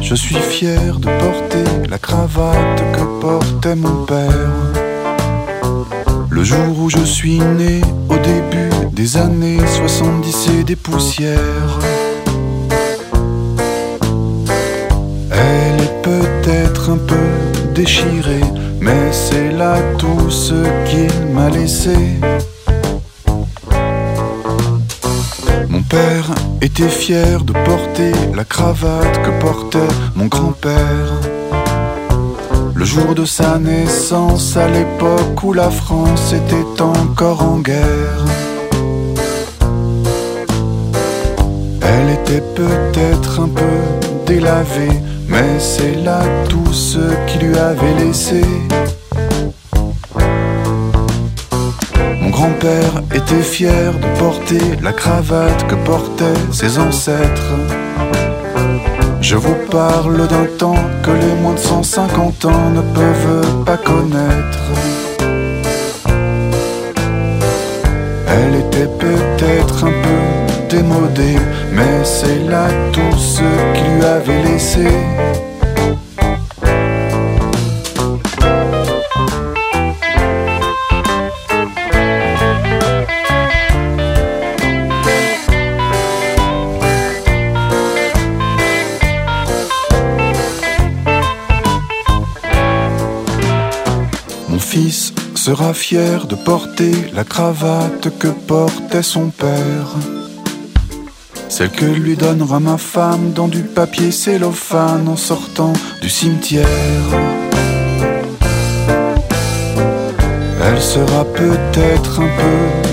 Je suis fier de porter la cravate que portait mon père. Le jour où je suis né, au début des années 70 et des poussières. Elle est peut-être un peu déchirée, mais c'est là tout ce qu'il m'a laissé. Mon père était fier de porter la cravate que portait mon grand-père. Le jour de sa naissance, à l'époque où la France était encore en guerre. Elle était peut-être un peu délavée, mais c'est là tout ce qu'il lui avait laissé. Mon grand-père était fier de porter la cravate que portaient ses ancêtres. Je vous parle d'un temps que les moins de 150 ans ne peuvent pas connaître. Elle était peut-être un peu démodée, mais c'est là tout ce qu'il lui avait laissé. Mon fils sera fier de porter la cravate que portait son père, celle que lui donnera ma femme dans du papier cellophane en sortant du cimetière. Elle sera peut-être un peu